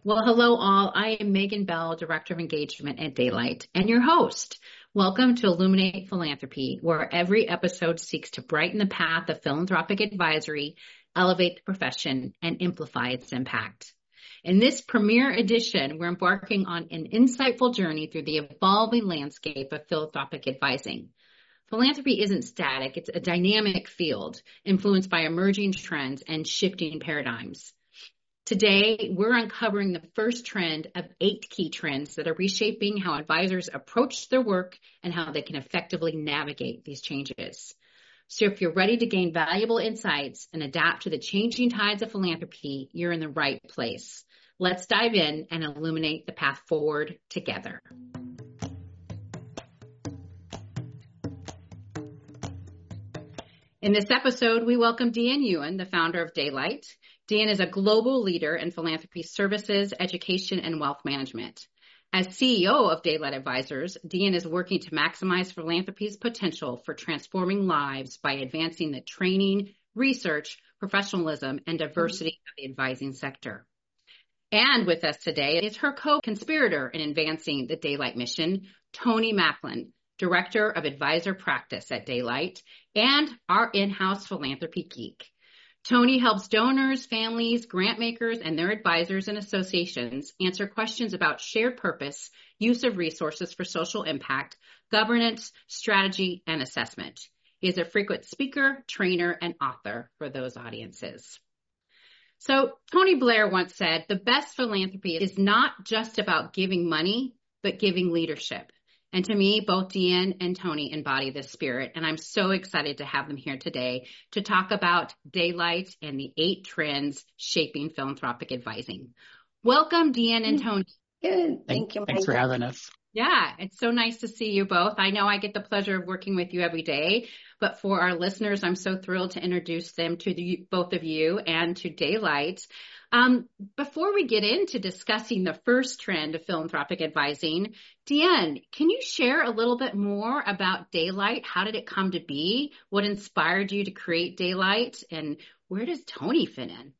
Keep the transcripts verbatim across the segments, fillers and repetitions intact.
Well, hello all. I am Megan Bell, Director of Engagement at Daylight, and your host. Welcome to Illuminate Philanthropy, where every episode seeks to brighten the path of philanthropic advisory, elevate the profession, and amplify its impact. In this premiere edition, we're embarking on an insightful journey through the evolving landscape of philanthropic advising. Philanthropy isn't static. It's a dynamic field influenced by emerging trends and shifting paradigms. Today, we're uncovering the first trend of eight key trends that are reshaping how advisors approach their work and how they can effectively navigate these changes. So if you're ready to gain valuable insights and adapt to the changing tides of philanthropy, you're in the right place. Let's dive in and illuminate the path forward together. In this episode, we welcome Deanne Ewan, the founder of Daylight. Deanne is a global leader in philanthropy services, education, and wealth management. As C E O of Daylight Advisors, Deanne is working to maximize philanthropy's potential for transforming lives by advancing the training, research, professionalism, and diversity of the advising sector. And with us today is her co-conspirator in advancing the Daylight mission, Tony Macklin, Director of Advisor Practice at Daylight, and our in-house philanthropy geek. Tony helps donors, families, grant makers, and their advisors and associations answer questions about shared purpose, use of resources for social impact, governance, strategy, and assessment. He is a frequent speaker, trainer, and author for those audiences. So Tony Blair once said, the best philanthropy is not just about giving money, but giving leadership. And to me, both Deanne and Tony embody this spirit, and I'm so excited to have them here today to talk about Daylight and the eight trends shaping philanthropic advising. Welcome, Deanne and Tony. Good. Thank you. Thanks for having us. Yeah, it's so nice to see you both. I know I get the pleasure of working with you every day, but for our listeners, I'm so thrilled to introduce them to the, both of you and to Daylight. Um, before we get into discussing the first trend of philanthropic advising, Deanne, can you share a little bit more about Daylight? How did it come to be? What inspired you to create Daylight? And where does Tony fit in?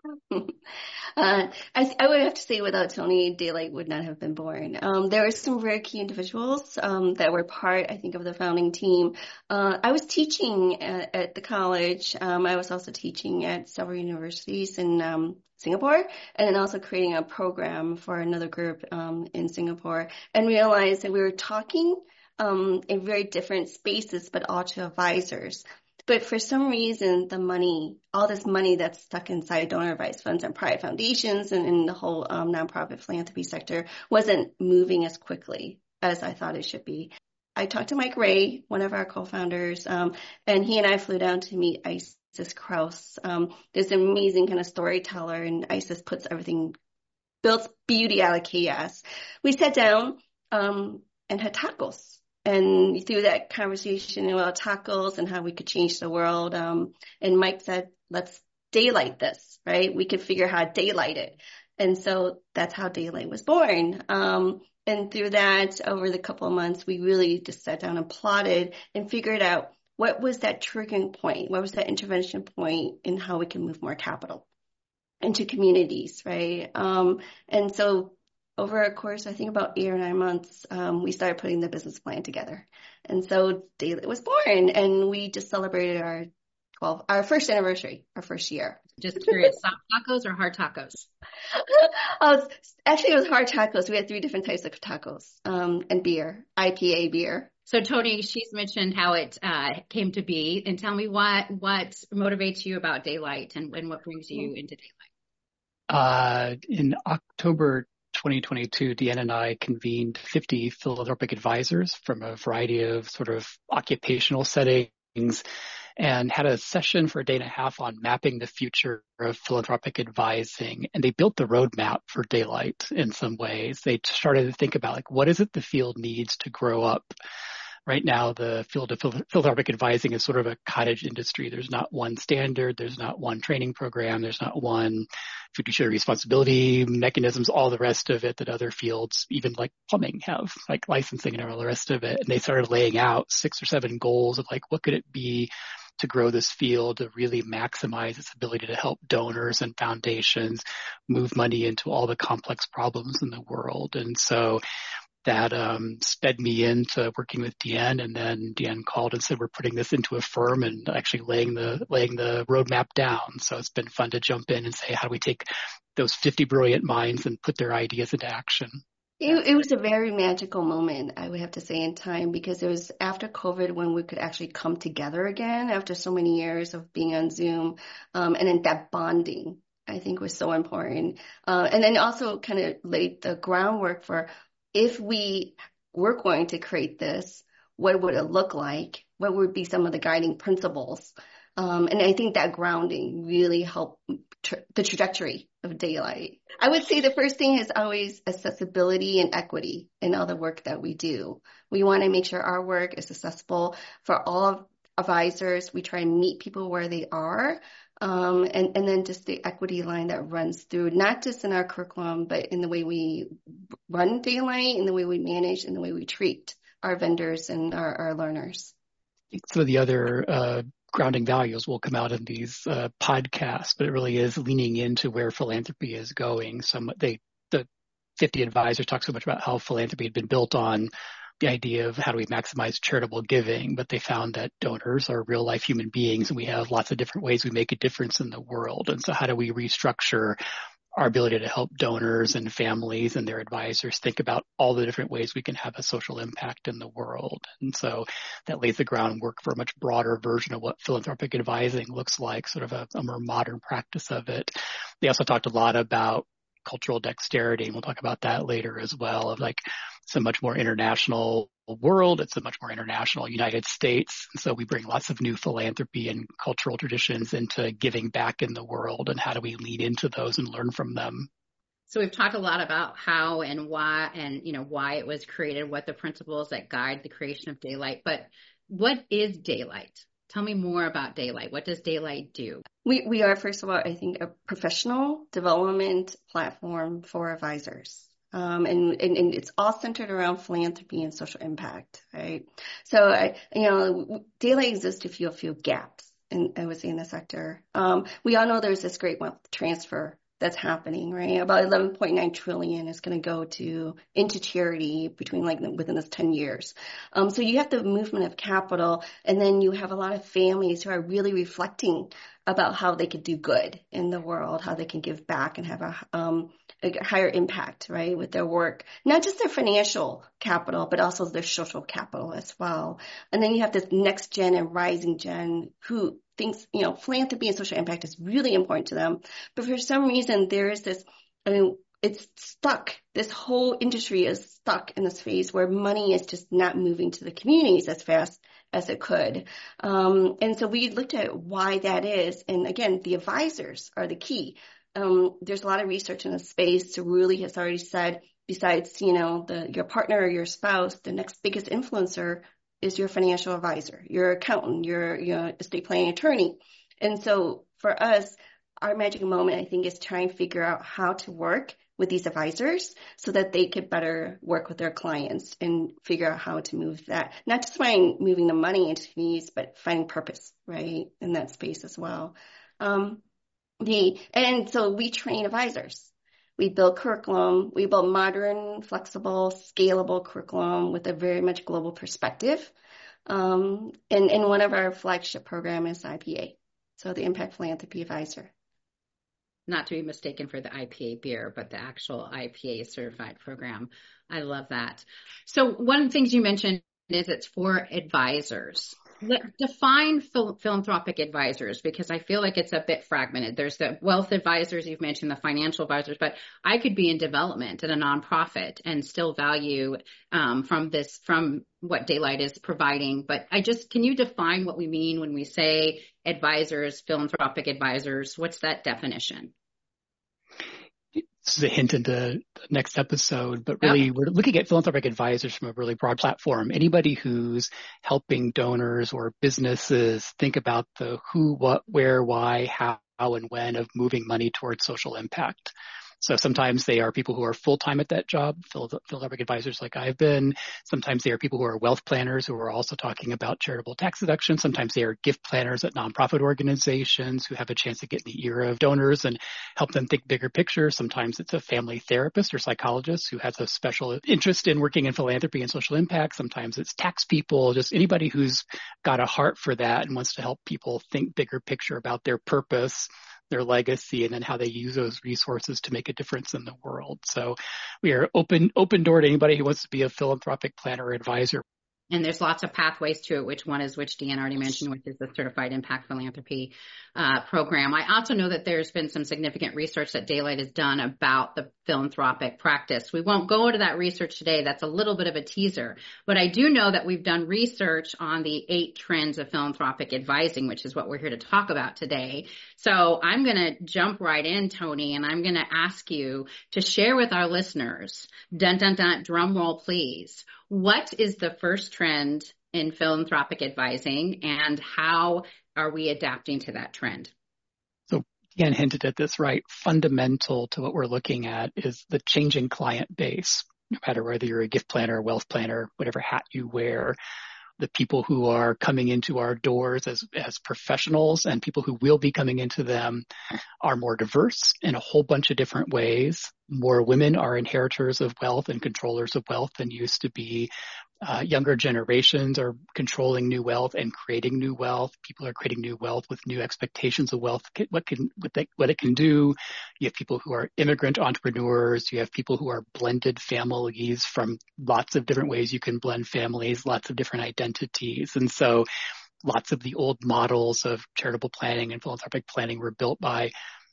uh, I, I would have to say without Tony, Daylight would not have been born. Um, there were some very key individuals um, that were part, I think, of the founding team. Uh, I was teaching at, at the college. Um, I was also teaching at several universities in um, Singapore, and then also creating a program for another group um, in Singapore, and realized that we were talking um, in very different spaces, but all to advisors. But for some reason, the money, all this money that's stuck inside donor advised funds and private foundations and in the whole um, nonprofit philanthropy sector wasn't moving as quickly as I thought it should be. I talked to Mike Ray, one of our co-founders, um, and he and I flew down to meet Isis Kraus. Um, this amazing kind of storyteller, and Isis puts everything, builds beauty out of chaos. We sat down um, and had tacos. And through that conversation about tacos and how we could change the world, um, and Mike said, let's daylight this, right? We could figure out how to daylight it. And so that's how Daylight was born. Um, and through that, over the couple of months, we really just sat down and plotted and figured out what was that triggering point? What was that intervention point in how we can move more capital into communities, right? Um, and so over a course, I think about eight or nine months, um, we started putting the business plan together. And so Daylight was born, and we just celebrated our twelve, our first anniversary, our first year. Just curious, soft tacos or hard tacos? oh, actually, it was hard tacos. We had three different types of tacos um, and beer, I P A beer. So Tony, she's mentioned how it uh, came to be, and tell me what what motivates you about Daylight and, and what brings you into Daylight. Uh, in October twenty twenty-two, Deanne and I convened fifty philanthropic advisors from a variety of sort of occupational settings and had a session for a day and a half on mapping the future of philanthropic advising. And they built the roadmap for Daylight in some ways. They started to think about, like, what is it the field needs to grow up? Right now, the field of philanthropic advising is sort of a cottage industry. There's not one standard. There's not one training program. There's not one fiduciary responsibility mechanisms, all the rest of it that other fields, even like plumbing, have, like licensing and all the rest of it. And they started laying out six or seven goals of, like, what could it be to grow this field, to really maximize its ability to help donors and foundations move money into all the complex problems in the world. And so that um, sped me into working with Deanne, and then Deanne called and said, we're putting this into a firm and actually laying the laying the roadmap down. So it's been fun to jump in and say, how do we take those fifty brilliant minds and put their ideas into action? It, it was a very magical moment, I would have to say, in time, because it was after COVID when we could actually come together again after so many years of being on Zoom. Um, and then that bonding, I think, was so important. Uh, and then also kind of laid the groundwork for, if we were going to create this, what would it look like? What would be some of the guiding principles? Um, and I think that grounding really helped tra- the trajectory of Daylight. I would say the first thing is always accessibility and equity in all the work that we do. We want to make sure our work is accessible for all advisors. We try and meet people where they are. Um, and, and then just the equity line that runs through, not just in our curriculum, but in the way we run Daylight, in the way we manage, in the way we treat our vendors and our, our learners. Some of the other uh, grounding values will come out in these uh, podcasts, but it really is leaning into where philanthropy is going. Some they the fifty advisors talk so much about how philanthropy had been built on the idea of how do we maximize charitable giving, but they found that donors are real life human beings and we have lots of different ways we make a difference in the world. And so how do we restructure our ability to help donors and families and their advisors think about all the different ways we can have a social impact in the world? And so that lays the groundwork for a much broader version of what philanthropic advising looks like, sort of a, a more modern practice of it. They also talked a lot about cultural dexterity, and we'll talk about that later as well, of like it's a much more international world. It's a much more international United States. And so we bring lots of new philanthropy and cultural traditions into giving back in the world, and how do we lean into those and learn from them? So we've talked a lot about how and why and, you know, why it was created, what the principles that guide the creation of Daylight, but what is Daylight? Tell me more about Daylight. What does Daylight do? We we are, first of all, I think, a professional development platform for advisors. Um, and, and, and it's all centered around philanthropy and social impact, right? So, I, you know, Daylight exists to fill a few gaps, in, I would say, in the sector. Um, we all know there's this great wealth transfer that's happening, right? About eleven point nine trillion is going to go to into charity between like within this ten years. Um, so you have the movement of capital, and then you have a lot of families who are really reflecting about how they could do good in the world, how they can give back and have a, um, a higher impact, right, with their work, not just their financial capital, but also their social capital as well. And then you have this next gen and rising gen who thinks, you know, philanthropy and social impact is really important to them. But for some reason, there is this, I mean, it's stuck. This whole industry is stuck in this phase where money is just not moving to the communities as fast as it could. Um, and so we looked at why that is. And again, the advisors are the key. Um, there's a lot of research in the space to really has already said, besides, you know, the, your partner or your spouse, the next biggest influencer is your financial advisor, your accountant, your, your estate planning attorney. And so for us, our magic moment, I think, is trying to figure out how to work with these advisors so that they could better work with their clients and figure out how to move that, not just find moving the money into communities, but finding purpose, right, in that space as well. Um, the, and so we train advisors. We build curriculum. We build modern, flexible, scalable curriculum with a very much global perspective. Um, and, and one of our flagship program is I P A, so the Impact Philanthropy Advisor. Not to be mistaken for the I P A beer, but the actual I P A certified program. I love that. So one of the things you mentioned is it's for advisors. Let, define phil, philanthropic advisors, because I feel like it's a bit fragmented. There's the wealth advisors, you've mentioned the financial advisors, but I could be in development at a nonprofit and still value um, from this, from what Daylight is providing. But I just, can you define what we mean when we say advisors, philanthropic advisors? What's that definition? This is a hint into the next episode, but really we're looking at philanthropic advisors from a really broad platform. Anybody who's helping donors or businesses think about the who, what, where, why, how, and when of moving money towards social impact. So sometimes they are people who are full-time at that job, philanthropic advisors like I've been. Sometimes they are people who are wealth planners who are also talking about charitable tax deductions. Sometimes they are gift planners at nonprofit organizations who have a chance to get in the ear of donors and help them think bigger picture. Sometimes it's a family therapist or psychologist who has a special interest in working in philanthropy and social impact. Sometimes it's tax people, just anybody who's got a heart for that and wants to help people think bigger picture about their purpose, their legacy, and then how they use those resources to make a difference in the world. So we are open, open door to anybody who wants to be a philanthropic planner or advisor. And there's lots of pathways to it, which one is, which Deanne already mentioned, which is the Certified Impact Philanthropy uh, program. I also know that there's been some significant research that Daylight has done about the philanthropic practice. We won't go into that research today. That's a little bit of a teaser. But I do know that we've done research on the eight trends of philanthropic advising, which is what we're here to talk about today. So I'm going to jump right in, Tony, and I'm going to ask you to share with our listeners, dun, dun, dun, drum roll, please. What is the first trend in philanthropic advising, and how are we adapting to that trend? So Deanne hinted at this, right? Fundamental to what we're looking at is the changing client base. No matter whether you're a gift planner, wealth planner, whatever hat you wear, the people who are coming into our doors as, as professionals and people who will be coming into them are more diverse in a whole bunch of different ways. More women are inheritors of wealth and controllers of wealth than used to be. Uh, younger generations are controlling new wealth and creating new wealth. People are creating new wealth with new expectations of wealth, what can what, they, what it can do. You have people who are immigrant entrepreneurs. You have people who are blended families from lots of different ways you can blend families, lots of different identities. And so lots of the old models of charitable planning and philanthropic planning were built by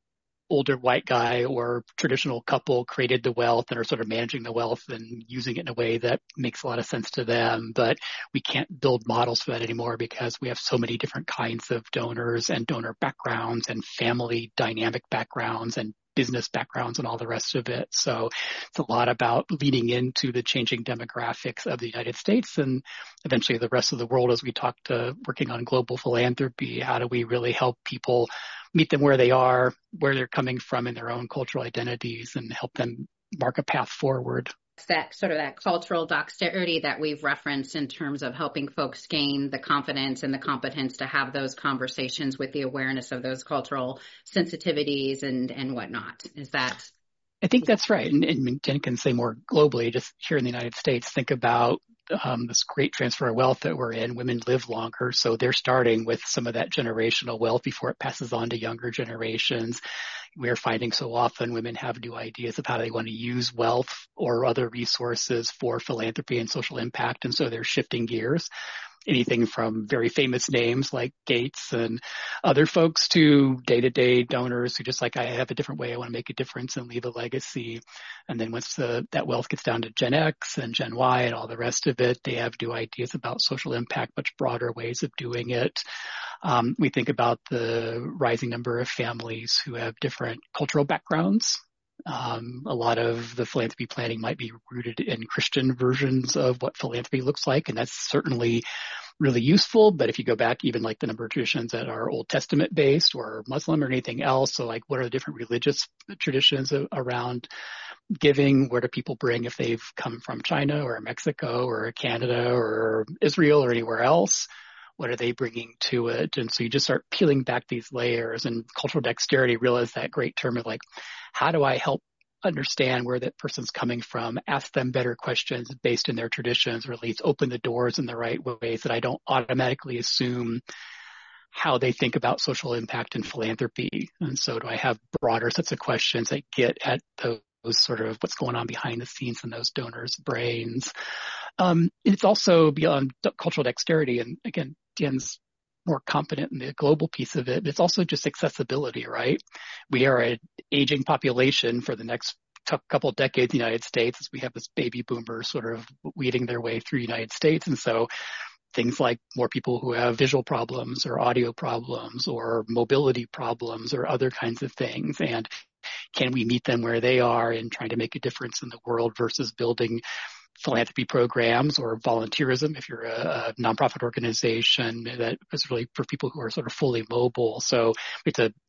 older white guy or traditional couple created the wealth and are sort of managing the wealth and using it in a way that makes a lot of sense to them. But we can't build models for that anymore because we have so many different kinds of donors and donor backgrounds and family dynamic backgrounds and business backgrounds and all the rest of it. So it's a lot about leading into the changing demographics of the United States and eventually the rest of the world as we talk to working on global philanthropy. How do we really help people meet them where they are, where they're coming from in their own cultural identities, and help them mark a path forward? That sort of that cultural dexterity that we've referenced in terms of helping folks gain the confidence and the competence to have those conversations with the awareness of those cultural sensitivities and, and whatnot. Is that? I think that's right. And, and Jen can say more globally, just here in the United States, think about Um, this great transfer of wealth that we're in. Women live longer, so they're starting with some of that generational wealth before it passes on to younger generations. We're finding so often women have new ideas of how they want to use wealth or other resources for philanthropy and social impact, and so they're shifting gears. Anything from very famous names like Gates and other folks to day-to-day donors who just like, I have a different way I want to make a difference and leave a legacy. And then once the, that wealth gets down to Gen X and Gen Y and all the rest of it, they have new ideas about social impact, much broader ways of doing it. Um, we think about the rising number of families who have different cultural backgrounds. Um, a lot of the philanthropy planning might be rooted in Christian versions of what philanthropy looks like, and that's certainly really useful. But if you go back, even like the number of traditions that are Old Testament based or Muslim or anything else, so like what are the different religious traditions around giving? Where do people bring if they've come from China or Mexico or Canada or Israel or anywhere else? What are they bringing to it? And so you just start peeling back these layers, and cultural dexterity really is that great term of like, how do I help understand where that person's coming from, ask them better questions based in their traditions, or at least open the doors in the right ways that I don't automatically assume how they think about social impact and philanthropy. And so do I have broader sets of questions that get at those sort of what's going on behind the scenes in those donors' brains. Um, it's also beyond cultural dexterity. And again, Dan's more competent in the global piece of it, but it's also just accessibility, right? We are an aging population for the next t- couple of decades in the United States as we have this baby boomer sort of weeding their way through the United States. And so things like more people who have visual problems or audio problems or mobility problems or other kinds of things. And can we meet them where they are in trying to make a difference in the world versus building philanthropy programs or volunteerism if you're a, a nonprofit organization that is really for people who are sort of fully mobile. So we have to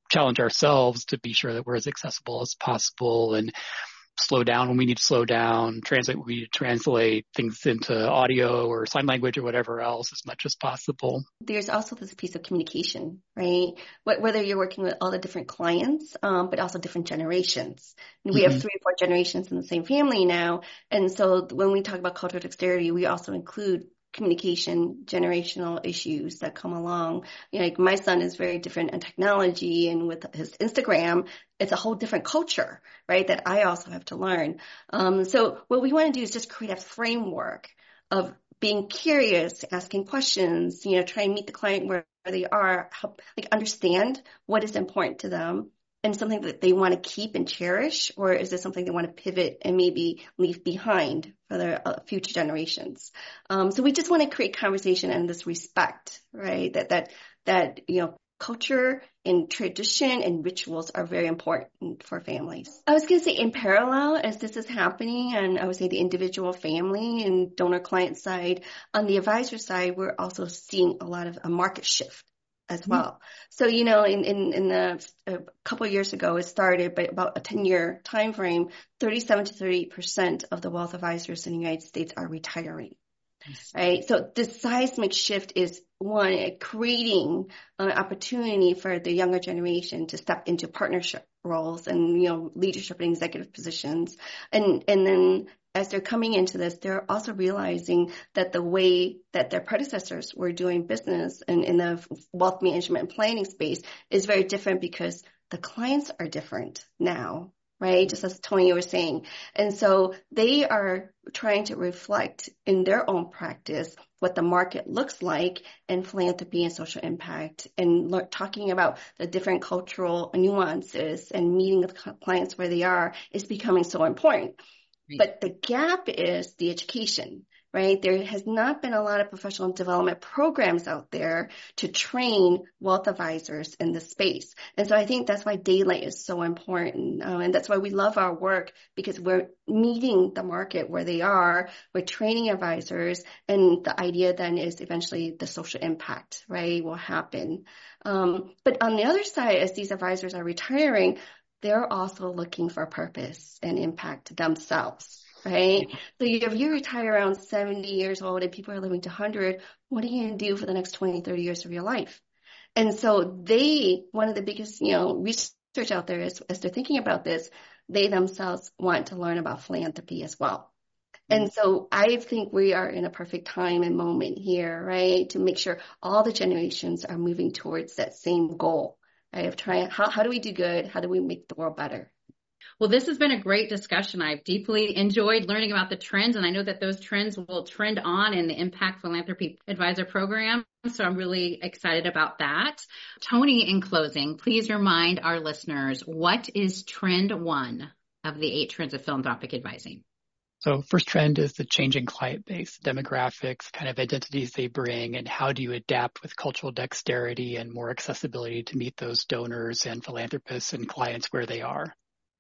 challenge ourselves to be sure that we're as accessible as possible and slow down when we need to slow down, translate when we need to translate things into audio or sign language or whatever else as much as possible. There's also this piece of communication, right? Whether you're working with all the different clients, um, but also different generations. And we mm-hmm. have three or four generations in the same family now. And so when we talk about cultural dexterity, we also include communication, generational issues that come along. You know, like my son is very different in technology, and with his Instagram, it's a whole different culture, right? That I also have to learn. Um, so what we want to do is just create a framework of being curious, asking questions, you know, try and meet the client where they are, help like understand what is important to them. And something that they want to keep and cherish, or is it something they want to pivot and maybe leave behind for their uh, future generations? Um, so we just want to create conversation and this respect, right? That that that you know, culture and tradition and rituals are very important for families. I was going to say, in parallel as this is happening, and I would say the individual family and donor client side, on the advisor side, we're also seeing a lot of a market shift as well. So, you know, in, in, in the, a couple of years ago, it started, but about a ten year time frame, thirty-seven to thirty-eight percent of the wealth advisors in the United States are retiring. Yes. Right. So this seismic shift is one, creating an opportunity for the younger generation to step into partnership roles and, you know, leadership and executive positions. And, and then as they're coming into this, they're also realizing that the way that their predecessors were doing business in, in the wealth management and planning space is very different because the clients are different now, right? Just as Tony was saying. And so they are trying to reflect in their own practice what the market looks like in philanthropy and social impact, and le- talking about the different cultural nuances and meeting with clients where they are is becoming so important. But the gap is the education, right? There has not been a lot of professional development programs out there to train wealth advisors in this space. And so I think that's why Daylight is so important. Um, and that's why we love our work, because we're meeting the market where they are. We're training advisors. And the idea then is eventually the social impact, right, will happen. Um, but on the other side, as these advisors are retiring, they're also looking for purpose and impact themselves, right? So if you retire around seventy years old and people are living to one hundred, what are you going to do for the next twenty, thirty years of your life? And so they, one of the biggest, you know, research out there is, as they're thinking about this, they themselves want to learn about philanthropy as well. Mm-hmm. And so I think we are in a perfect time and moment here, right, to make sure all the generations are moving towards that same goal. Right, of trying, how, how do we do good? How do we make the world better? Well, this has been a great discussion. I've deeply enjoyed learning about the trends, and I know that those trends will trend on in the Impact Philanthropy Advisor Program. So I'm really excited about that. Tony, in closing, please remind our listeners, what is trend one of the eight trends of philanthropic advising? So first trend is the changing client base, demographics, kind of identities they bring, and how do you adapt with cultural dexterity and more accessibility to meet those donors and philanthropists and clients where they are.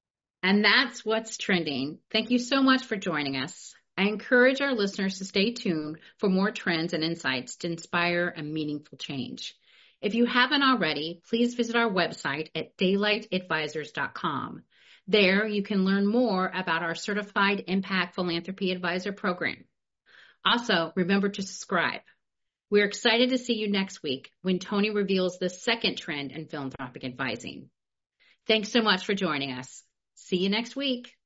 And that's what's trending. Thank you so much for joining us. I encourage our listeners to stay tuned for more trends and insights to inspire a meaningful change. If you haven't already, please visit our website at daylight advisors dot com. There, you can learn more about our Certified Impact Philanthropy Advisor Program. Also, remember to subscribe. We're excited to see you next week when Tony reveals the second trend in philanthropic advising. Thanks so much for joining us. See you next week.